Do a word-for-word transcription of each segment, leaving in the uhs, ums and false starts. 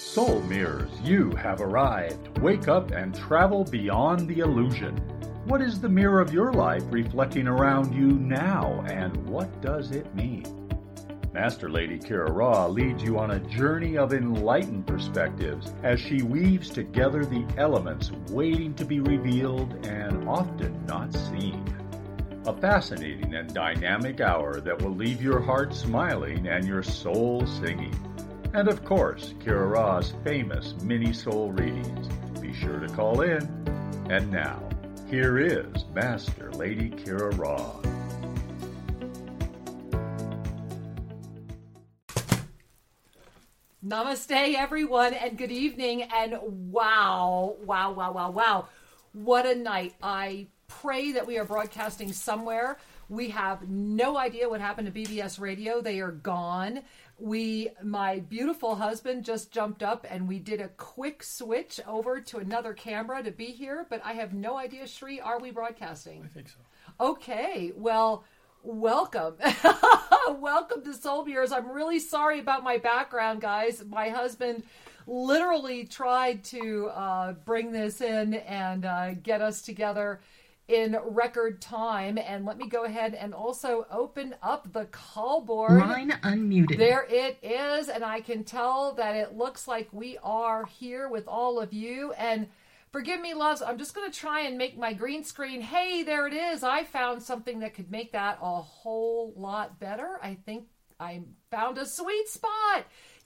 Soul Mirrors, you have arrived. Wake up and travel beyond the illusion. What is the mirror of your life reflecting around you now, and what does it mean? Master Lady Kira Ra leads you on a journey of enlightened perspectives as she weaves together the elements waiting to be revealed and often not seen. A fascinating and dynamic hour that will leave your heart smiling and your soul singing. And of course, Kira Ra's famous mini soul readings. Be sure to call in. And now, here is Master Lady Kira Ra. Namaste, everyone, and good evening. And wow, wow, wow, wow, wow. What a night. I pray that we are broadcasting somewhere. We have no idea what happened to B B S Radio. They are gone. We, my beautiful husband just jumped up and we did a quick switch over to another camera to be here, but I have no idea, Shri, are we broadcasting? I think so. Okay, well, welcome. Welcome to Soul Mirrors. I'm really sorry about my background, guys. My husband literally tried to uh, bring this in and uh, get us together in record time. And let me go ahead and also open up the call board. Line unmuted. There it is. And I can tell that it looks like we are here with all of you. And forgive me, loves, I'm just going to try and make my green screen. Hey, there it is. I found something that could make that a whole lot better. I think I found a sweet spot.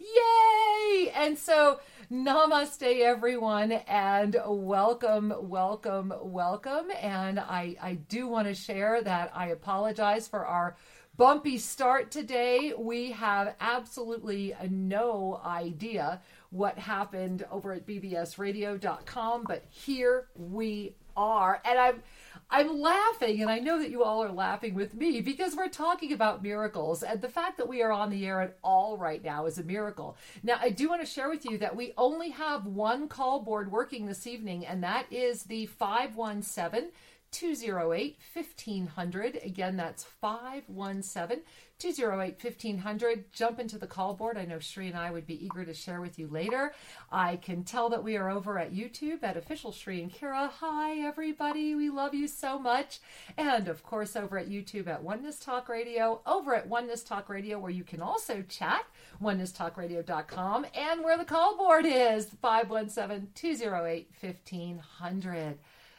Yay! And so, namaste, everyone, and welcome, welcome, welcome. And I, I do want to share that I apologize for our bumpy start today. We have absolutely no idea what happened over at B B S radio dot com, but here we are. And I'm I'm laughing, and I know that you all are laughing with me because we're talking about miracles, and the fact that we are on the air at all right now is a miracle. Now, I do want to share with you that we only have one call board working this evening, and that is the five one seven, two oh eight, fifteen hundred. Again, that's five one seven, two oh eight, fifteen hundred. Jump into the call board. I know Shri and I would be eager to share with you later. I can tell that we are over at YouTube at Official Shri and Kira. Hi, everybody. We love you so much. And, of course, over at YouTube at Oneness Talk Radio, over at Oneness Talk Radio, where you can also chat, oneness talk radio dot com, and where the call board is, five one seven, two oh eight, fifteen hundred.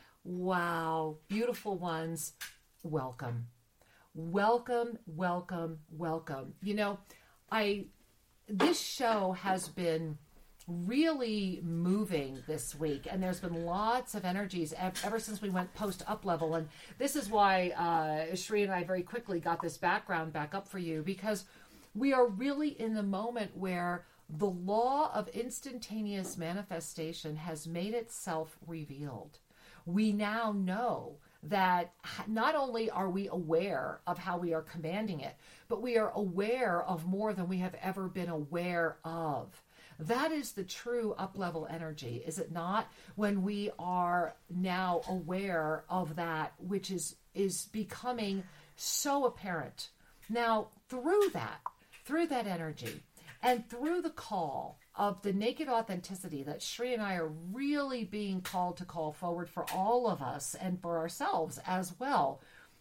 Wow, beautiful ones, welcome. Welcome, welcome, welcome. You know, I this show has been really moving this week, and there's been lots of energies ever since we went post up level. And this is why uh, Shri and I very quickly got this background back up for you, because we are really in the moment where the law of instantaneous manifestation has made itself revealed. We now know that not only are we aware of how we are commanding it, but we are aware of more than we have ever been aware of. That is the true up-level energy, is it not? When we are now aware of that, which is, is becoming so apparent. Now, through that, through that energy, and through the call of the naked authenticity that Shri and I are really being called to call forward for all of us and for ourselves as well,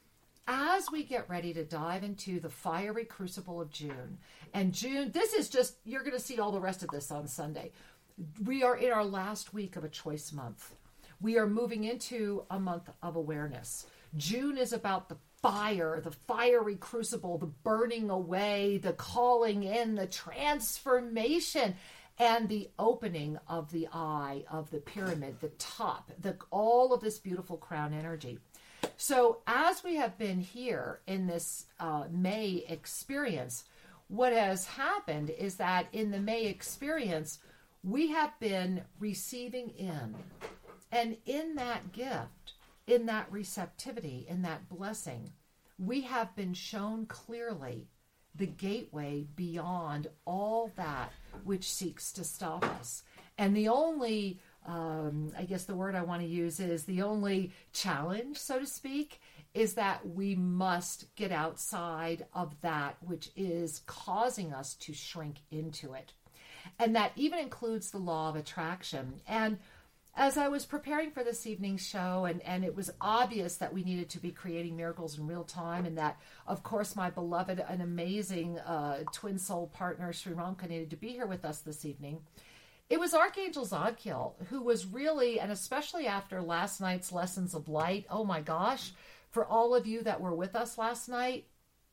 as we get ready to dive into the fiery crucible of June. And June, this is just, you're going to see all the rest of this on Sunday. We are in our last week of a choice month. We are moving into a month of awareness. June is about the fire, the fiery crucible, the burning away, the calling in, the transformation, and the opening of the eye of the pyramid, the top, the, all of this beautiful crown energy. So as we have been here in this uh, May experience, what has happened is that in the May experience, we have been receiving in. And in that gift, in that receptivity, in that blessing, we have been shown clearly the gateway beyond all that which seeks to stop us. And the only, um, I guess the word I want to use is the only challenge, so to speak, is that we must get outside of that which is causing us to shrink into it. And that even includes the law of attraction. And as I was preparing for this evening's show, and, and it was obvious that we needed to be creating miracles in real time, and that, of course, my beloved and amazing uh, twin soul partner, Sri Ramka, needed to be here with us this evening, it was Archangel Zadkiel who was really, and especially after last night's Lessons of Light, oh my gosh, for all of you that were with us last night,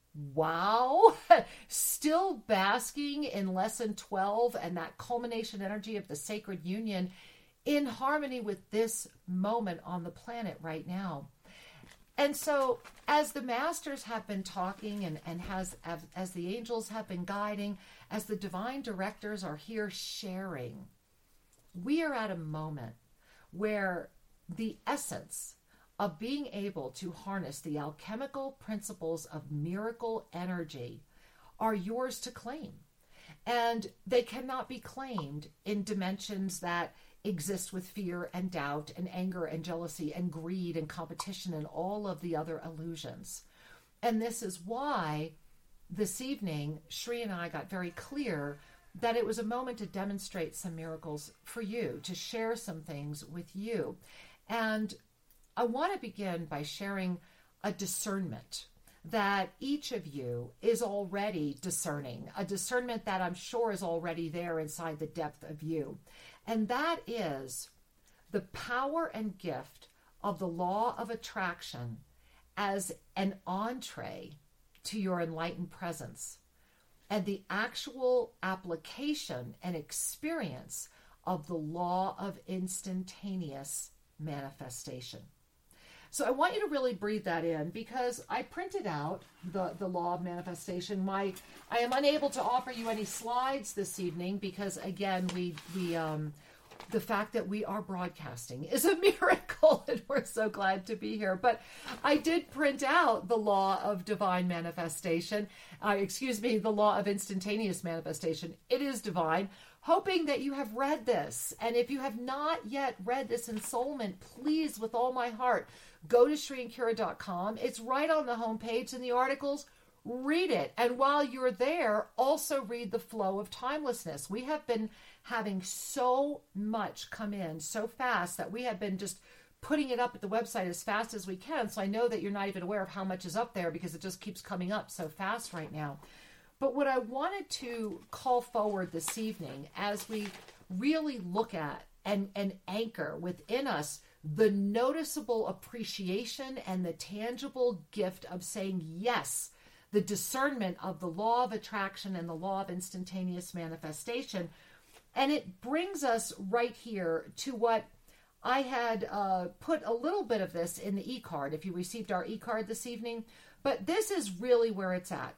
wow, still basking in lesson twelve and that culmination energy of the sacred union in harmony with this moment on the planet right now. And so as the masters have been talking and, and has as, as the angels have been guiding, as the divine directors are here sharing, we are at a moment where the essence of being able to harness the alchemical principles of miracle energy are yours to claim. And they cannot be claimed in dimensions that exist with fear and doubt and anger and jealousy and greed and competition and all of the other illusions. And this is why this evening, Sri and I got very clear that it was a moment to demonstrate some miracles for you, to share some things with you. And I want to begin by sharing a discernment that each of you is already discerning, a discernment that I'm sure is already there inside the depth of you. And that is the power and gift of the law of attraction as an entree to your enlightened presence, and the actual application and experience of the law of instantaneous manifestation. So I want you to really breathe that in, because I printed out the, the law of manifestation. My I am unable to offer you any slides this evening because, again, we we um, the fact that we are broadcasting is a miracle, and we're so glad to be here. But I did print out the law of divine manifestation, uh, excuse me, the law of instantaneous manifestation. It is divine, hoping that you have read this. And if you have not yet read this ensoulment, please, with all my heart, go to Sri and Kira dot com. It's right on the homepage in the articles. Read it. And while you're there, also read The Flow of Timelessness. We have been having so much come in so fast that we have been just putting it up at the website as fast as we can. So I know that you're not even aware of how much is up there because it just keeps coming up so fast right now. But what I wanted to call forward this evening as we really look at and, and anchor within us the noticeable appreciation and the tangible gift of saying yes, the discernment of the law of attraction and the law of instantaneous manifestation. And it brings us right here to what I had uh, put a little bit of this in the e-card, if you received our e-card this evening. But this is really where it's at.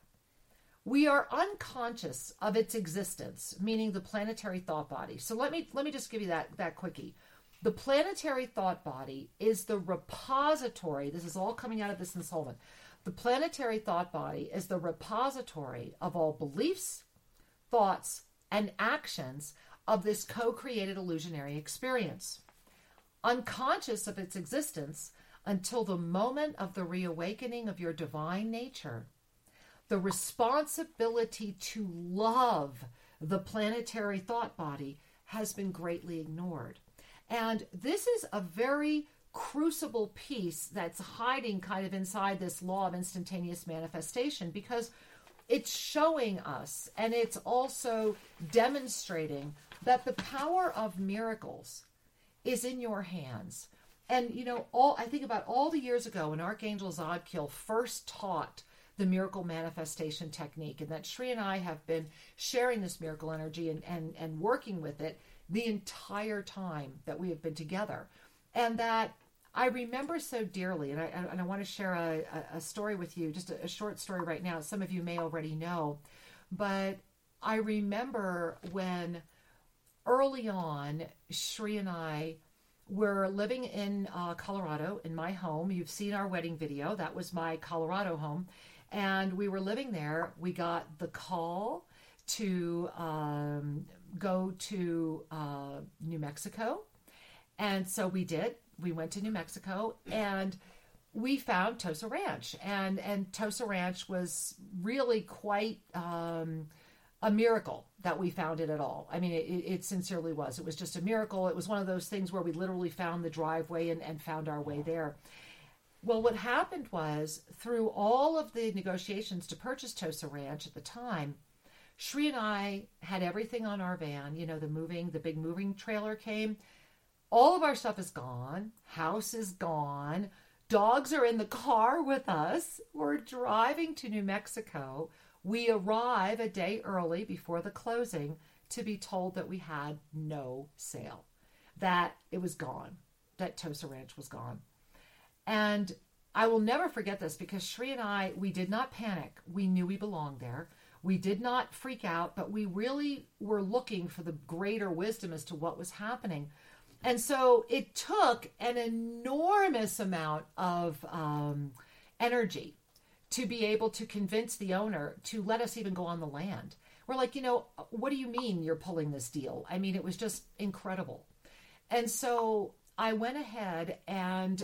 We are unconscious of its existence, meaning the planetary thought body. So let me let me just give you that, that quickie. The planetary thought body is the repository. This is all coming out of this ensoulment. The planetary thought body is the repository of all beliefs, thoughts, and actions of this co-created illusionary experience. Unconscious of its existence until the moment of the reawakening of your divine nature, the responsibility to love the planetary thought body has been greatly ignored. And this is a very crucible piece that's hiding kind of inside this law of instantaneous manifestation, because it's showing us and it's also demonstrating that the power of miracles is in your hands. And, you know, all I think about all the years ago when Archangel Zadkiel first taught the miracle manifestation technique, and that Sri and I have been sharing this miracle energy and, and, and working with it the entire time that we have been together. And that I remember so dearly, and I, and I want to share a, a story with you, just a, a short story right now. Some of you may already know, but I remember when early on, Sri and I were living in uh, Colorado, in my home. You've seen our wedding video. That was my Colorado home. And we were living there. We got the call to um, go to uh, New Mexico. And so we did. We went to New Mexico and we found Tosa Ranch. And, and Tosa Ranch was really quite um, a miracle that we found it at all. I mean, it, it sincerely was. It was just a miracle. It was one of those things where we literally found the driveway and, and found our way there. Well, what happened was, through all of the negotiations to purchase Tosa Ranch at the time, Shri and I had everything on our van. You know, the moving, the big moving trailer came. All of our stuff is gone. House is gone. Dogs are in the car with us. We're driving to New Mexico. We arrive a day early before the closing to be told that we had no sale, that it was gone, that Tosa Ranch was gone. And I will never forget this, because Shri and I, we did not panic. We knew we belonged there. We did not freak out, but we really were looking for the greater wisdom as to what was happening. And so it took an enormous amount of um, energy to be able to convince the owner to let us even go on the land. We're like, you know, what do you mean you're pulling this deal? I mean, it was just incredible. And so I went ahead and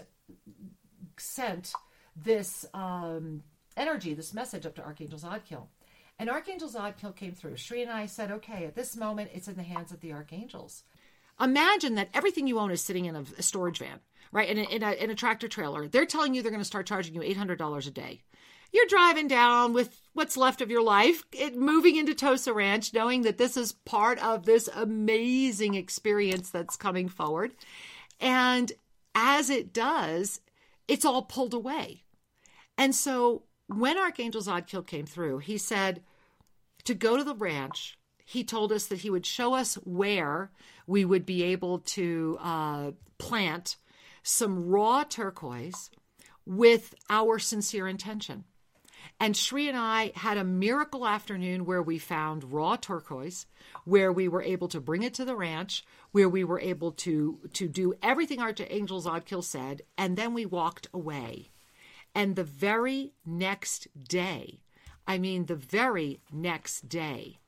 sent this um, energy, this message up to Archangel Zadkiel. And Archangel Zadkiel came through. Shri and I said, okay, at this moment, it's in the hands of the archangels. Imagine that everything you own is sitting in a, a storage van, right? In a, in, a, in a tractor trailer. They're telling you they're going to start charging you eight hundred dollars a day. You're driving down with what's left of your life, it, moving into Tosa Ranch, knowing that this is part of this amazing experience that's coming forward. And as it does, it's all pulled away. And so when Archangel Zadkiel came through, he said to go to the ranch. He told us that he would show us where we would be able to uh, plant some raw turquoise with our sincere intention. And Shri and I had a miracle afternoon where we found raw turquoise, where we were able to bring it to the ranch, where we were able to, to do everything Archangel Zadkiel said, and then we walked away. And the very next day, I mean the very next day,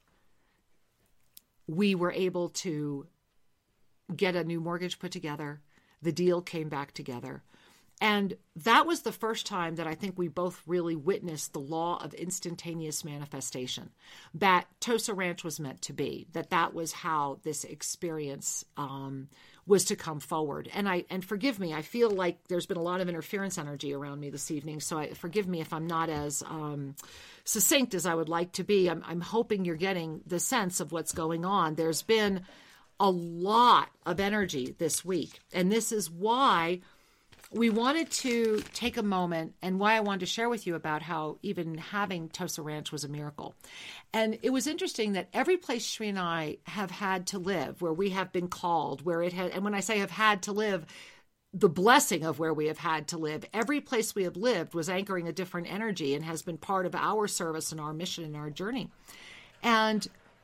we were able to get a new mortgage put together. The deal came back together. And that was the first time that I think we both really witnessed the law of instantaneous manifestation, that Tosa Ranch was meant to be, that that was how this experience um, was to come forward. And I and forgive me, I feel like there's been a lot of interference energy around me this evening, so I, forgive me if I'm not as um, succinct as I would like to be. I'm, I'm hoping you're getting the sense of what's going on. There's been a lot of energy this week, and this is why we wanted to take a moment, and why I wanted to share with you about how even having Tosa Ranch was a miracle. And it was interesting that every place Shri and I have had to live, where we have been called, where it had, and when I say have had to live, the blessing of where we have had to live, every place we have lived was anchoring a different energy and has been part of our service and our mission and our journey. And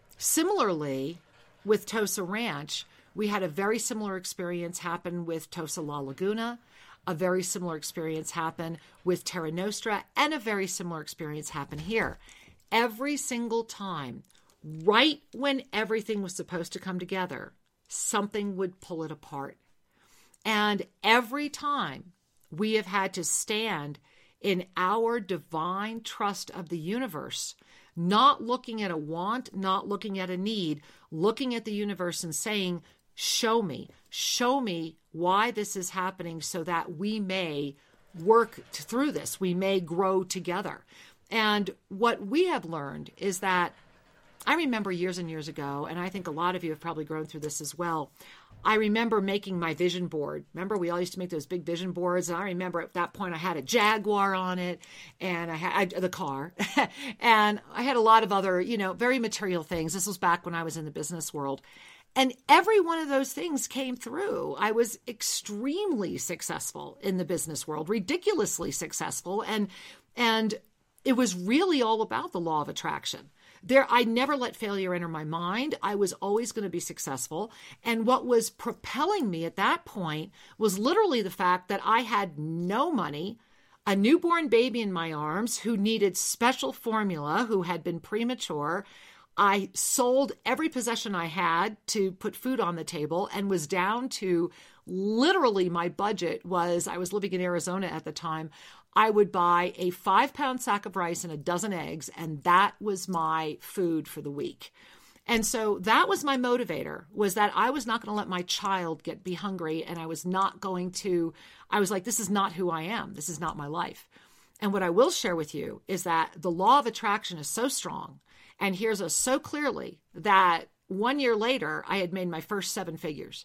similarly, with Tosa Ranch, we had a very similar experience happen with Tosa La Laguna, a very similar experience happen with Terra Nostra, and a very similar experience happen here. Every single time, right when everything was supposed to come together, something would pull it apart. And every time we have had to stand in our divine trust of the universe, not looking at a want, not looking at a need, looking at the universe and saying, show me, show me why this is happening so that we may work through this, we may grow together. And what we have learned is that, I remember years and years ago, and I think a lot of you have probably grown through this as well, I remember making my vision board. Remember, we all used to make those big vision boards, and I remember at that point I had a Jaguar on it, and I had I, the car, and I had a lot of other, you know, very material things. This was back when I was in the business world. And every one of those things came through. I was extremely successful in the business world, ridiculously successful. And, and it was really all about the law of attraction. There, I never let failure enter my mind. I was always going to be successful. And what was propelling me at that point was literally the fact that I had no money, a newborn baby in my arms who needed special formula, who had been premature. I sold every possession I had to put food on the table and was down to literally my budget was, I was living in Arizona at the time, I would buy a five pound sack of rice and a dozen eggs, and that was my food for the week. And so that was my motivator, was that I was not going to let my child get be hungry, and I was not going to, I was like, this is not who I am. This is not my life. And what I will share with you is that the law of attraction is so strong and hears us so clearly that one year later, I had made my first seven figures.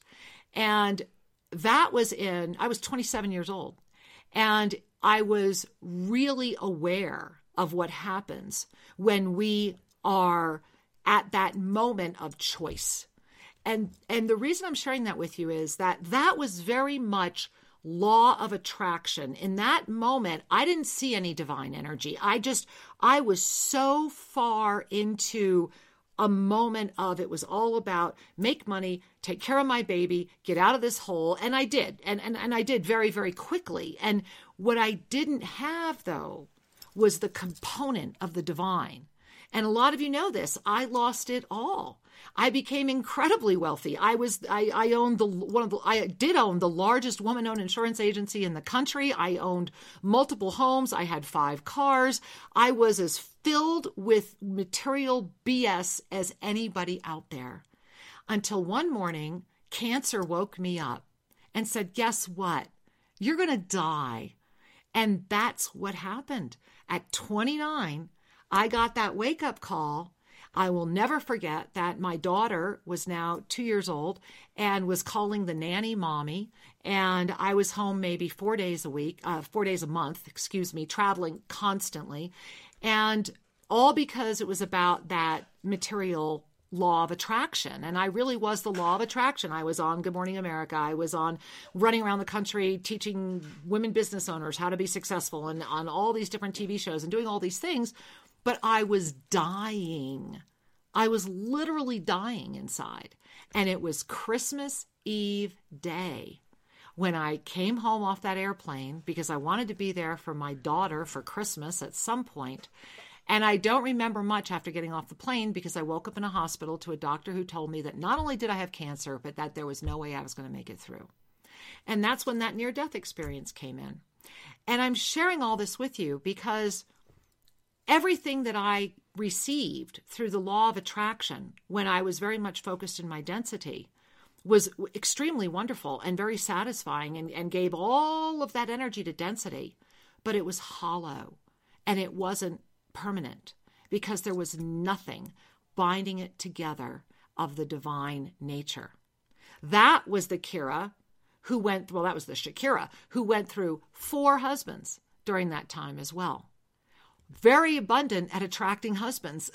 And that was in, I was twenty-seven years old. And I was really aware of what happens when we are at that moment of choice. And, and the reason I'm sharing that with you is that that was very much law of attraction. In that moment, I didn't see any divine energy. I just, I was so far into a moment of, it was all about make money, take care of my baby, get out of this hole. And I did. And, and, and I did very, very quickly. And what I didn't have, though, was the component of the divine. And a lot of you know this. I lost it all. I became incredibly wealthy. I was, I, I owned the, one of the, I did own the largest woman-owned insurance agency in the country. I owned multiple homes. I had five cars. I was as filled with material B S as anybody out there. Until one morning, cancer woke me up and said, guess what? You're going to die. And that's what happened. At twenty-nine, I got that wake-up call. I will never forget that my daughter was now two years old and was calling the nanny mommy. And I was home maybe four days a week, uh, four days a month, excuse me, traveling constantly. And all because it was about that material law of attraction. And I really was the law of attraction. I was on Good Morning America. I was on running around the country teaching women business owners how to be successful and on all these different T V shows and doing all these things. But I was dying. I was literally dying inside. And it was Christmas Eve day when I came home off that airplane because I wanted to be there for my daughter for Christmas at some point. And I don't remember much after getting off the plane because I woke up in a hospital to a doctor who told me that not only did I have cancer, but that there was no way I was going to make it through. And that's when that near-death experience came in. And I'm sharing all this with you because everything that I received through the law of attraction when I was very much focused in my density was extremely wonderful and very satisfying and, and gave all of that energy to density, but it was hollow and it wasn't permanent because there was nothing binding it together of the divine nature. That was the Kira who went, well, that was the Shakira who went through four husbands during that time as well. Very abundant at attracting husbands,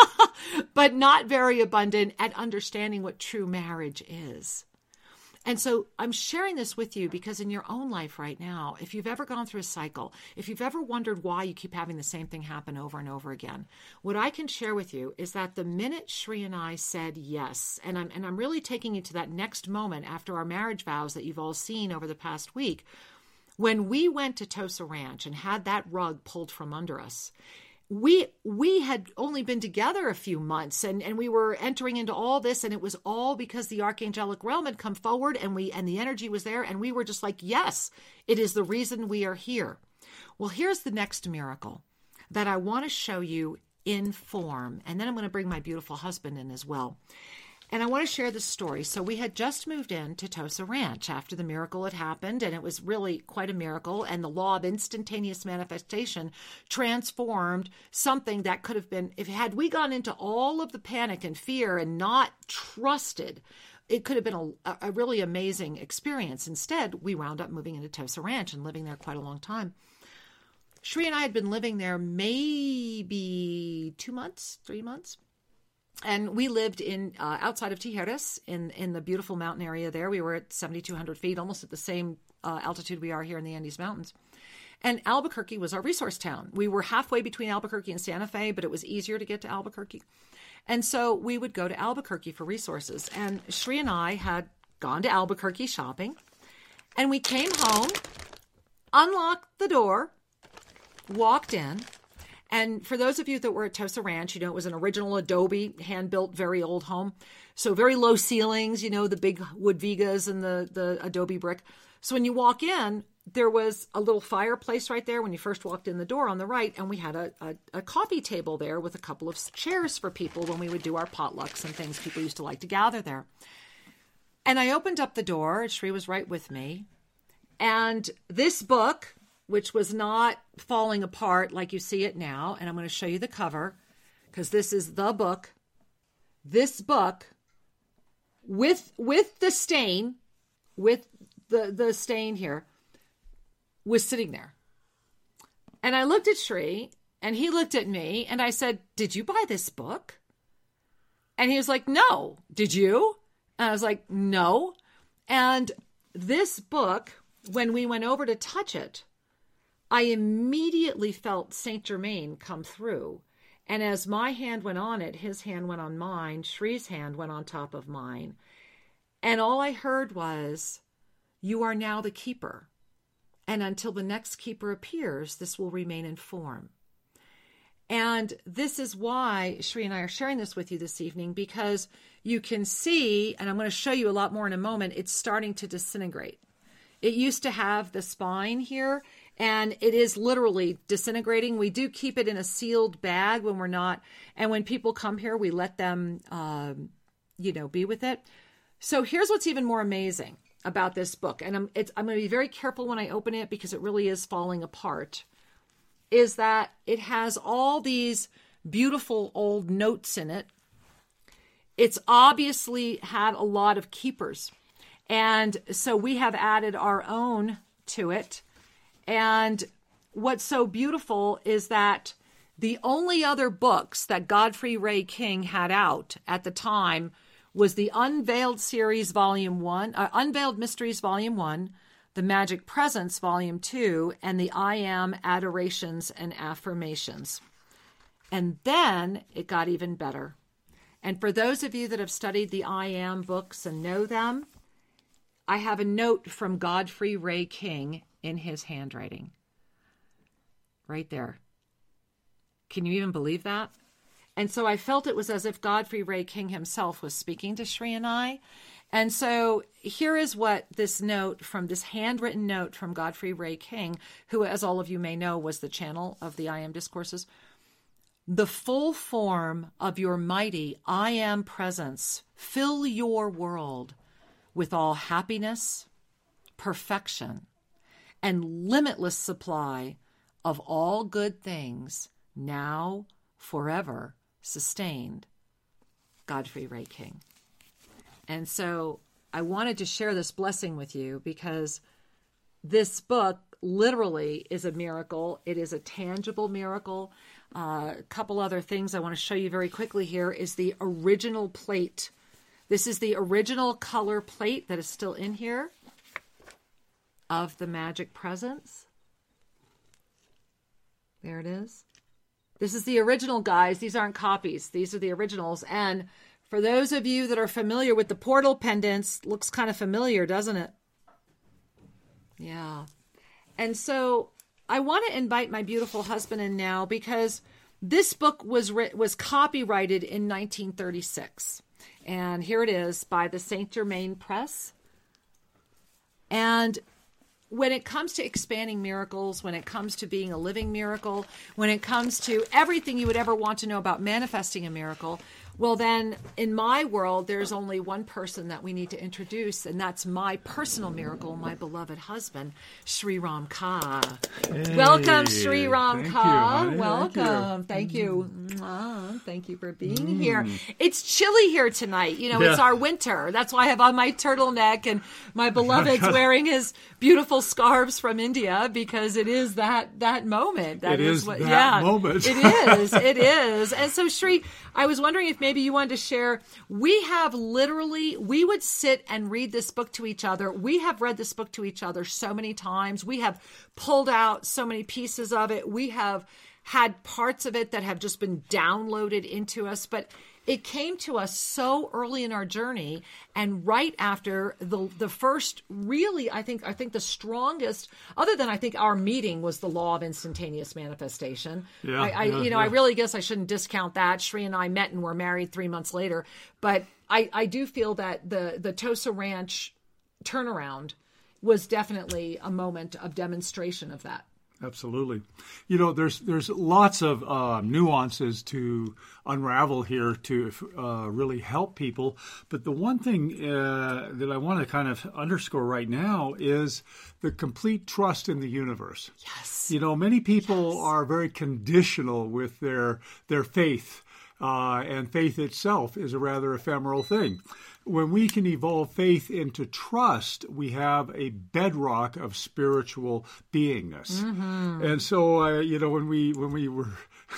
but not very abundant at understanding what true marriage is. And so I'm sharing this with you because in your own life right now, if you've ever gone through a cycle, if you've ever wondered why you keep having the same thing happen over and over again, what I can share with you is that the minute Shri and I said yes, and I'm, and I'm really taking you to that next moment after our marriage vows that you've all seen over the past week, when we went to Tosa Ranch and had that rug pulled from under us, we we had only been together a few months and, and we were entering into all this, and it was all because the archangelic realm had come forward and we and the energy was there, and we were just like, yes, it is the reason we are here. Well, here's the next miracle that I want to show you in form, and then I'm going to bring my beautiful husband in as well. And I want to share this story. So we had just moved in to Tosa Ranch after the miracle had happened, and it was really quite a miracle. And the law of instantaneous manifestation transformed something that could have been, if had we gone into all of the panic and fear and not trusted, it could have been a, a really amazing experience. Instead, we wound up moving into Tosa Ranch and living there quite a long time. Shri and I had been living there maybe two months, three months. And we lived in uh, outside of Tijeras in, in the beautiful mountain area there. We were at seventy-two hundred feet, almost at the same uh, altitude we are here in the Andes Mountains. And Albuquerque was our resource town. We were halfway between Albuquerque and Santa Fe, but it was easier to get to Albuquerque. And so we would go to Albuquerque for resources. And Shri and I had gone to Albuquerque shopping. And we came home, unlocked the door, walked in, And for those of you that were at Tosa Ranch, you know, it was an original Adobe, hand-built, very old home. So very low ceilings, you know, the big wood vigas and the, the Adobe brick. So when you walk in, there was a little fireplace right there when you first walked in the door on the right, and we had a, a, a coffee table there with a couple of chairs for people when we would do our potlucks and things. People used to like to gather there. And I opened up the door, Shri was right with me, and this book, which was not falling apart like you see it now, and I'm going to show you the cover, because this is the book, this book, with with the stain, with the, the stain here, was sitting there. And I looked at Shri, and he looked at me, and I said, did you buy this book? And he was like, no. Did you? And I was like, no. And this book, when we went over to touch it, I immediately felt Saint Germain come through. And as my hand went on it, his hand went on mine, Shri's hand went on top of mine. And all I heard was, you are now the keeper. And until the next keeper appears, this will remain in form. And this is why Shri and I are sharing this with you this evening, because you can see, and I'm going to show you a lot more in a moment, it's starting to disintegrate. It used to have the spine here, and it is literally disintegrating. We do keep it in a sealed bag when we're not, and when people come here, we let them, um, you know, be with it. So here's what's even more amazing about this book, and I'm, it's, I'm going to be very careful when I open it because it really is falling apart, is that it has all these beautiful old notes in it. It's obviously had a lot of keepers, and so we have added our own to it. And what's so beautiful is that the only other books that Godfrey Ray King had out at the time was the Unveiled Series Volume one, uh, Unveiled Mysteries Volume one, the Magic Presence Volume two, and the I Am Adorations and Affirmations. And then it got even better. And for those of you that have studied the I Am books and know them, I have a note from Godfrey Ray King in his handwriting. Right there. Can you even believe that? And so I felt it was as if Godfrey Ray King himself was speaking to Shri and I. And so here is what this note from this handwritten note from Godfrey Ray King, who, as all of you may know, was the channel of the I Am Discourses. The full form of your mighty I Am presence fill your world with all happiness, perfection, and limitless supply of all good things, now, forever, sustained. Godfrey Ray King. And so I wanted to share this blessing with you because this book literally is a miracle. It is a tangible miracle. Uh, a couple other things I want to show you very quickly here is the original plate. This is the original color plate that is still in here of the Magic Presence. There it is. This is the original, guys. These aren't copies. These are the originals. And for those of you that are familiar with the portal pendants, looks kind of familiar, doesn't it? Yeah. And so I want to invite my beautiful husband in now because this book was writ- was copyrighted in nineteen thirty-six. And here it is by the Saint Germain Press. And when it comes to expanding miracles, when it comes to being a living miracle, when it comes to everything you would ever want to know about manifesting a miracle, well then, in my world, there's only one person that we need to introduce, and that's my personal miracle, my beloved husband, Sri Ram Ka. Hey, welcome, Sri Ram Ka. You, welcome. Thank you. Thank you. Mm. Thank you for being mm. here. It's chilly here tonight. You know, yeah. It's our winter. That's why I have on my turtleneck, and my beloved's wearing his beautiful scarves from India, because it is that that moment. That it is, is what, that yeah, moment. It is. It is. And so, Sri, I was wondering if maybe you wanted to share. We have literally, we would sit and read this book to each other. We have read this book to each other so many times. We have pulled out so many pieces of it. We have had parts of it that have just been downloaded into us. But it came to us so early in our journey, and right after the the first really, I think, I think the strongest, other than I think our meeting was the law of instantaneous manifestation. Yeah, I, I yeah, you know, yeah. I really guess I shouldn't discount that. Shri and I met and were married three months later, but I, I do feel that the the Tosa Ranch turnaround was definitely a moment of demonstration of that. Absolutely. You know, there's there's lots of uh, nuances to unravel here to uh, really help people. But the one thing uh, that I want to kind of underscore right now is the complete trust in the universe. Yes. You know, many people Yes. are very conditional with their their faith, uh, and faith itself is a rather ephemeral thing. When we can evolve faith into trust, we have a bedrock of spiritual beingness. Mm-hmm. And so, uh, you know, when we when we were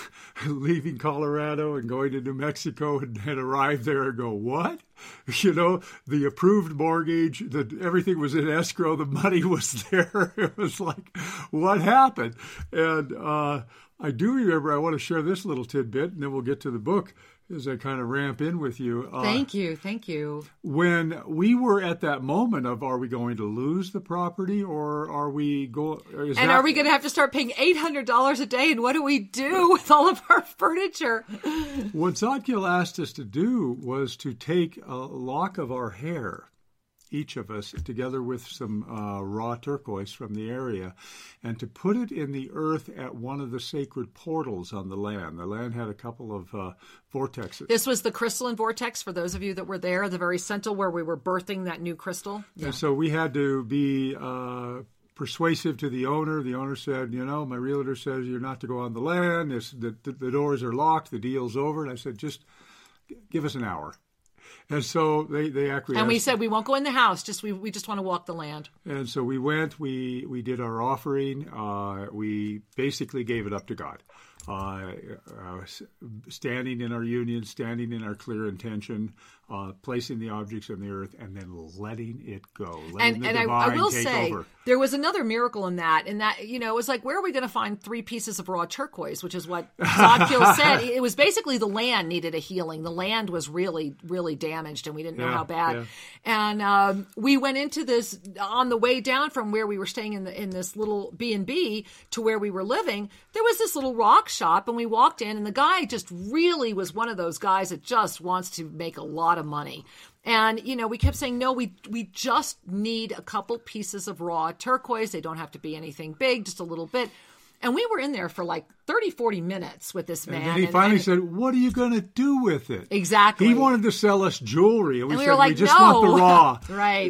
leaving Colorado and going to New Mexico and, and arrived there and go, what? You know, the approved mortgage, the, everything was in escrow, the money was there. It was like, what happened? And uh, I do remember, I want to share this little tidbit, and then we'll get to the book as I kind of ramp in with you. Uh, Thank you. Thank you. When we were at that moment of, are we going to lose the property, or are we going? And that, are we going to have to start paying eight hundred dollars a day? And what do we do with all of our furniture? What Zadkiel asked us to do was to take a lock of our hair, each of us, together with some uh, raw turquoise from the area, and to put it in the earth at one of the sacred portals on the land. The land had a couple of uh, vortexes. This was the crystalline vortex, for those of you that were there, the very center where we were birthing that new crystal. Yeah. And so we had to be uh, persuasive to the owner. The owner said, you know, my realtor says you're not to go on the land. It's, the, the, the doors are locked. The deal's over. And I said, just give us an hour. And so they, they acquiesced. And we said, we won't go in the house. Just we, we just want to walk the land. And so we went, we, we did our offering. Uh, we basically gave it up to God. Uh, uh, standing in our union, standing in our clear intention, uh, placing the objects on the earth, and then letting it go. Letting And, the and I, divine I will take say, over. there was another miracle in that. In that, you know, it was like, where are we going to find three pieces of raw turquoise, which is what Zadkiel said. It was basically the land needed a healing. The land was really, really damaged, and we didn't know Yeah, how bad. yeah. And um, we went into this on the way down from where we were staying in the, in this little B and B to where we were living. There was this little rock shop, and we walked in, and the guy just really was one of those guys that just wants to make a lot of money. And, you know, we kept saying, no, we we just need a couple pieces of raw turquoise. They don't have to be anything big, just a little bit. And we were in there for like thirty, forty minutes with this man. And then he and, finally and, said, what are you going to do with it? Exactly. He wanted to sell us jewelry. And we And we said, were like, we just no. want the raw. Right.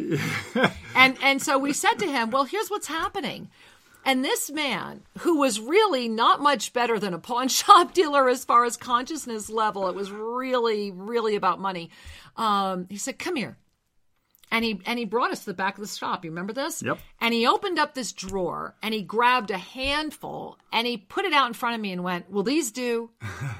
and and so we said to him, well, here's what's happening. And this man, who was really not much better than a pawn shop dealer as far as consciousness level, it was really, really about money. Um, he said, come here. And he and he brought us to the back of the shop. You remember this? Yep. And he opened up this drawer, and he grabbed a handful, and he put it out in front of me and went, will these do?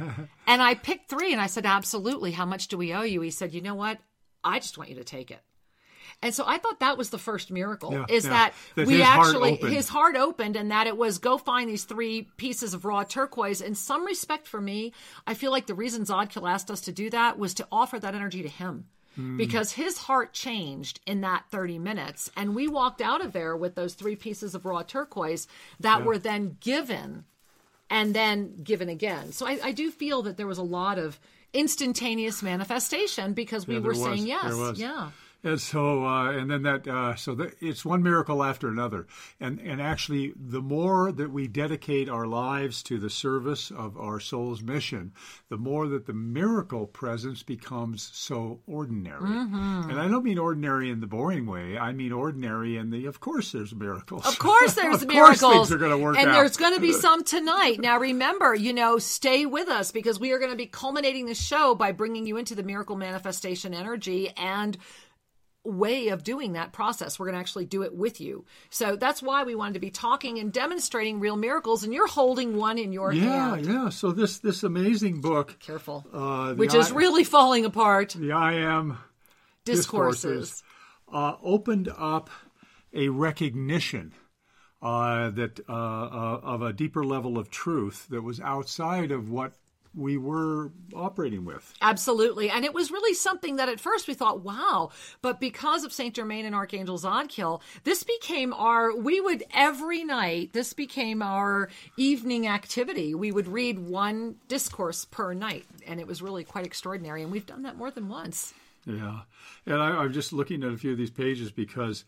And I picked three, and I said, absolutely. How much do we owe you? He said, you know what? I just want you to take it. And so I thought that was the first miracle, Yeah, is yeah. that, That we his heart actually, opened. his heart opened, and that it was go find these three pieces of raw turquoise. In some respect for me, I feel like the reason Zadkiel asked us to do that was to offer that energy to him. Because his heart changed in that thirty minutes. And we walked out of there with those three pieces of raw turquoise that Yeah. were then given and then given again. So I, I do feel that there was a lot of instantaneous manifestation because we Yeah, were there was. saying yes. There was. Yeah. And so, uh, and then that, uh, so that it's one miracle after another. And, and actually, the more that we dedicate our lives to the service of our soul's mission, the more that the miracle presence becomes so ordinary. Mm-hmm. And I don't mean ordinary in the boring way. I mean ordinary in the, of course there's miracles. Of course there's of miracles. course things are going to work and out. there's going to be some tonight. Now remember, you know, stay with us because we are going to be culminating the show by bringing you into the miracle manifestation energy and way of doing that process. We're going to actually do it with you. So that's why we wanted to be talking and demonstrating real miracles, and you're holding one in your Yeah, hand. yeah. So this, this amazing book, Careful. uh, the Which I, is really falling apart. the I Am Discourses. Discourses. Uh, opened up a recognition uh, that uh, uh, of a deeper level of truth that was outside of what we were operating with. Absolutely. And it was really something that at first we thought, wow, but because of Saint Germain and Archangel Zadkiel, this became our, we would every night, this became our evening activity. We would read one discourse per night, and it was really quite extraordinary. And we've done that more than once. Yeah. And I, I'm just looking at a few of these pages because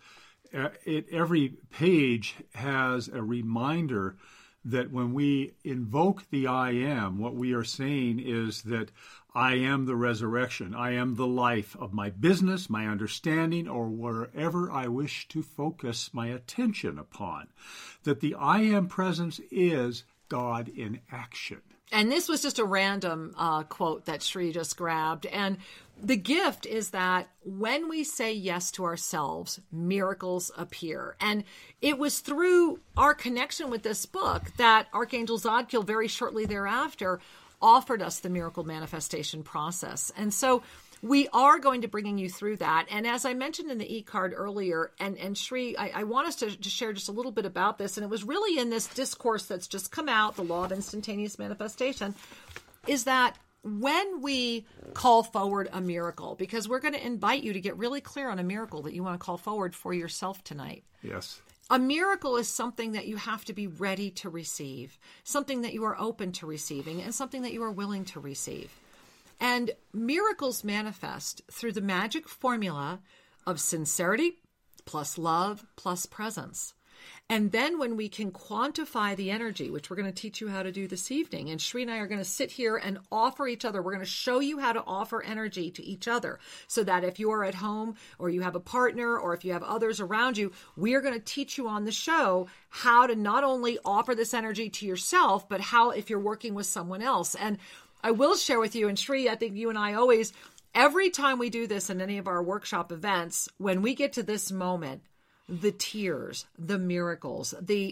it, every page has a reminder that when we invoke the I am, what we are saying is that I am the resurrection. I am the life of my business, my understanding, or wherever I wish to focus my attention upon. That the I am presence is God in action. And this was just a random uh, quote that Sri just grabbed. And the gift is that when we say yes to ourselves, miracles appear. And it was through our connection with this book that Archangel Zadkiel very shortly thereafter offered us the miracle manifestation process. And so we are going to bringing you through that. And as I mentioned in the e-card earlier, and, and Sri, I, I want us to, to share just a little bit about this. And it was really in this discourse that's just come out, the law of instantaneous manifestation, is that when we call forward a miracle, because we're going to invite you to get really clear on a miracle that you want to call forward for yourself tonight. Yes. A miracle is something that you have to be ready to receive, something that you are open to receiving, and something that you are willing to receive. And miracles manifest through the magic formula of sincerity plus love plus presence. And then when we can quantify the energy, which we're going to teach you how to do this evening, and Sri and I are going to sit here and offer each other, we're going to show you how to offer energy to each other so that if you are at home or you have a partner or if you have others around you, we are going to teach you on the show how to not only offer this energy to yourself, but how if you're working with someone else. And I will share with you, and Sri, I think you and I always, every time we do this in any of our workshop events, when we get to this moment, the tears, the miracles, the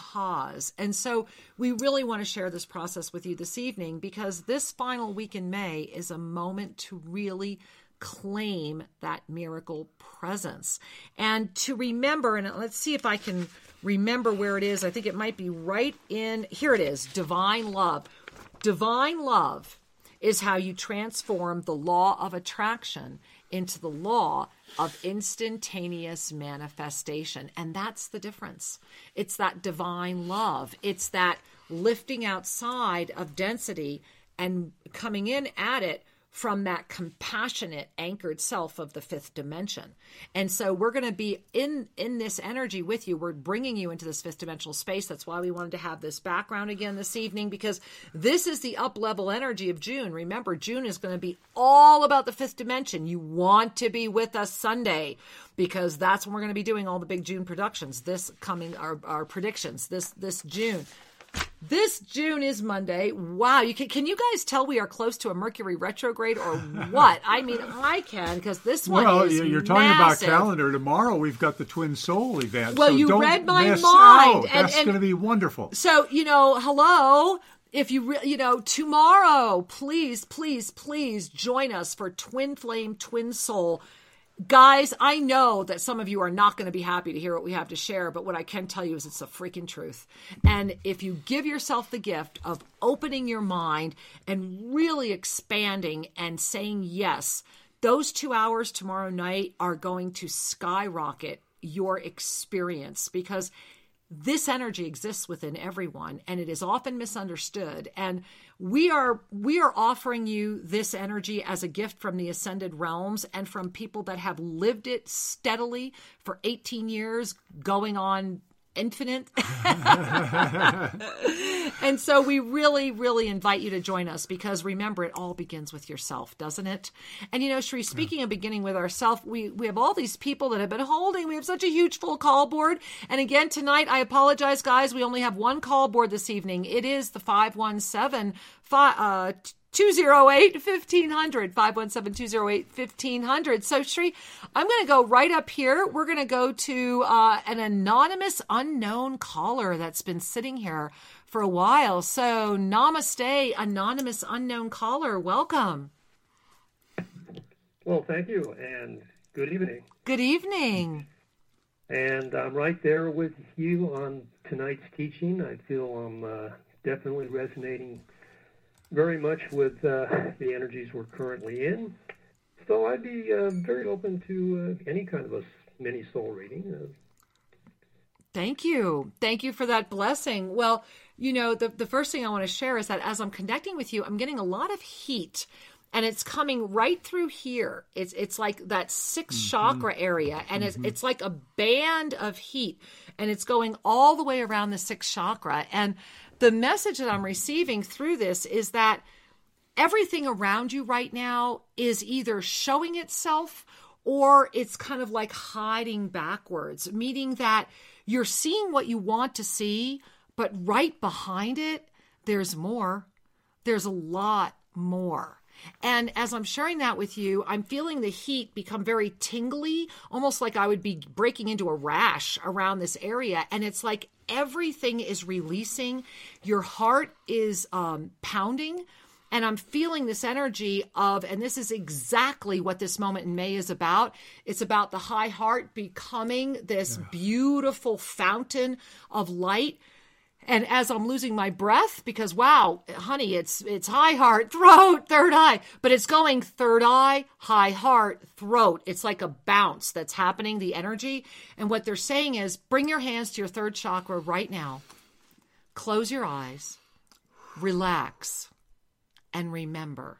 ahas. And so we really want to share this process with you this evening because this final week in May is a moment to really claim that miracle presence. And to remember, and let's see if I can remember where it is. I think it might be right in, here it is, divine love. Divine love is how you transform the law of attraction into the law of instantaneous manifestation. And that's the difference. It's that divine love. It's that lifting outside of density and coming in at it from that compassionate anchored self of the fifth dimension. And so we're going to be in, in this energy with you. We're bringing you into this fifth dimensional space. That's why we wanted to have this background again this evening, because this is the up level energy of June. Remember, June is going to be all about the fifth dimension. You want to be with us Sunday because that's when we're going to be doing all the big June productions, this coming, our, our predictions, this, this June. This June is Monday. Wow. You can, can you guys tell we are close to a Mercury retrograde or what? I mean, I can because this one well, is you're talking massive. about calendar. Tomorrow we've got the Twin Soul event. Well, so you don't read my miss mind. Out. And, That's and, going to be wonderful. So, you know, hello. If you, re- you know, tomorrow, please, please, please join us for Twin Flame, Twin Soul. Guys, I know that some of you are not going to be happy to hear what we have to share, but what I can tell you is it's the freaking truth. And if you give yourself the gift of opening your mind and really expanding and saying yes, those two hours tomorrow night are going to skyrocket your experience because this energy exists within everyone and it is often misunderstood. And we are we are offering you this energy as a gift from the ascended realms and from people that have lived it steadily for eighteen years, going on infinite. And so we really, really invite you to join us because remember, it all begins with yourself, doesn't it? And you know, Sri, speaking yeah. of beginning with ourselves, we, we have all these people that have been holding. We have such a huge full call board. And again, tonight, I apologize, guys. We only have one call board this evening. It is the five one seven, uh, two oh eight, fifteen hundred, five one seven, two oh eight, fifteen hundred. So, Sri, I'm going to go right up here. We're going to go to uh, an anonymous unknown caller that's been sitting here for a while. So, namaste, anonymous unknown caller. Welcome. Well, thank you, and good evening. Good evening. And I'm right there with you on tonight's teaching. I feel I'm uh, definitely resonating very much with uh, the energies we're currently in. So I'd be uh, very open to uh, any kind of a mini soul reading. Uh, Thank you. Thank you for that blessing. Well, you know, the, the first thing I want to share is that as I'm connecting with you, I'm getting a lot of heat, and it's coming right through here. It's it's like that sixth mm-hmm. chakra area, and mm-hmm. it's it's like a band of heat, and it's going all the way around the sixth chakra. And the message that I'm receiving through this is that everything around you right now is either showing itself or it's kind of like hiding backwards, meaning that you're seeing what you want to see, but right behind it, there's more. There's a lot more. And as I'm sharing that with you, I'm feeling the heat become very tingly, almost like I would be breaking into a rash around this area. And it's like everything is releasing. Your heart is um, pounding. And I'm feeling this energy of, and this is exactly what this moment in May is about. It's about the high heart becoming this yeah. beautiful fountain of light. And as I'm losing my breath, because wow, honey, it's it's high heart, throat, third eye, but it's going third eye, high heart, throat. It's like a bounce that's happening, the energy. And what they're saying is, bring your hands to your third chakra right now. Close your eyes, relax. And remember,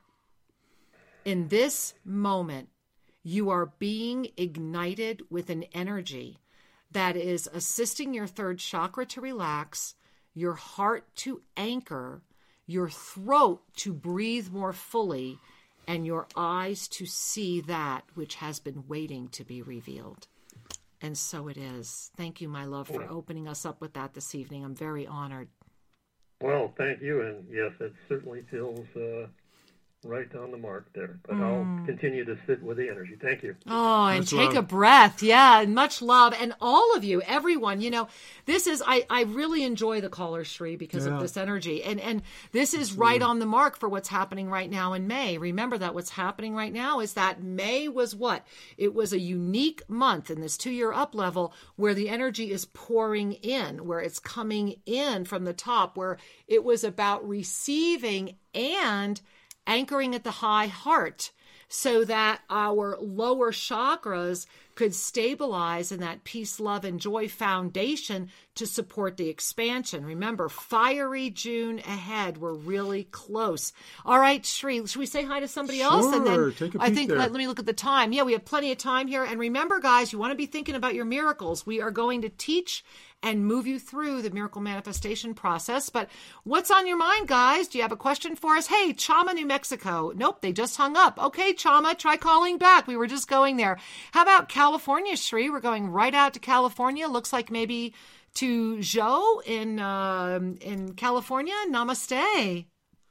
in this moment, you are being ignited with an energy that is assisting your third chakra to relax, your heart to anchor, your throat to breathe more fully, and your eyes to see that which has been waiting to be revealed. And so it is. Thank you, my love, for opening us up with that this evening. I'm very honored. Well, thank you, and yes, it certainly feels uh, right on the mark there. But mm. I'll continue to sit with the energy. Thank you. Oh, and much take love. a breath. Yeah, and much love. And all of you, everyone, you know, this is, I, I really enjoy the caller, Sri, because yeah. of this energy. And and this is Absolutely. Right on the mark for what's happening right now in May. Remember that what's happening right now is that May was what? It was a unique month in this two-year up level where the energy is pouring in, where it's coming in from the top, where it was about receiving and anchoring at the high heart so that our lower chakras could stabilize in that peace, love, and joy foundation to support the expansion. Remember, fiery June ahead. We're really close. All right, Sri, should we say hi to somebody sure, else? And then take a peek I think, there. let, let me look at the time. Yeah, we have plenty of time here. And remember, guys, you want to be thinking about your miracles. We are going to teach and move you through the miracle manifestation process. But what's on your mind, guys? Do you have a question for us? Hey, Chama, New Mexico. Nope, they just hung up. Okay, Chama, try calling back. We were just going there. How about California, Sri? We're going right out to California. Looks like maybe to Joe in uh, in California. Namaste.